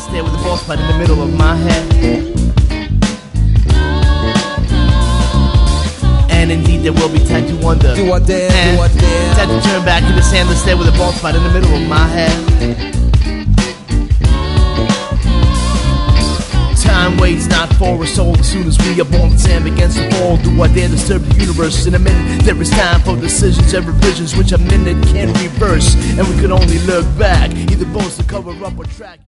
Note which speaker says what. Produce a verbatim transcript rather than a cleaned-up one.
Speaker 1: stare with a bald spot in the middle of my head. And indeed there will be time to wonder.
Speaker 2: Do I dare,
Speaker 1: and
Speaker 2: do I dare?
Speaker 1: time to turn back in the sand and stare with a bald spot in the middle of my head. Time waits not for a soul. As soon as we are born, the sand begins to fall. Do I dare disturb the universe? In a minute there is time for decisions and revisions, which a minute can reverse. And we could only look back, either boast to cover up or track.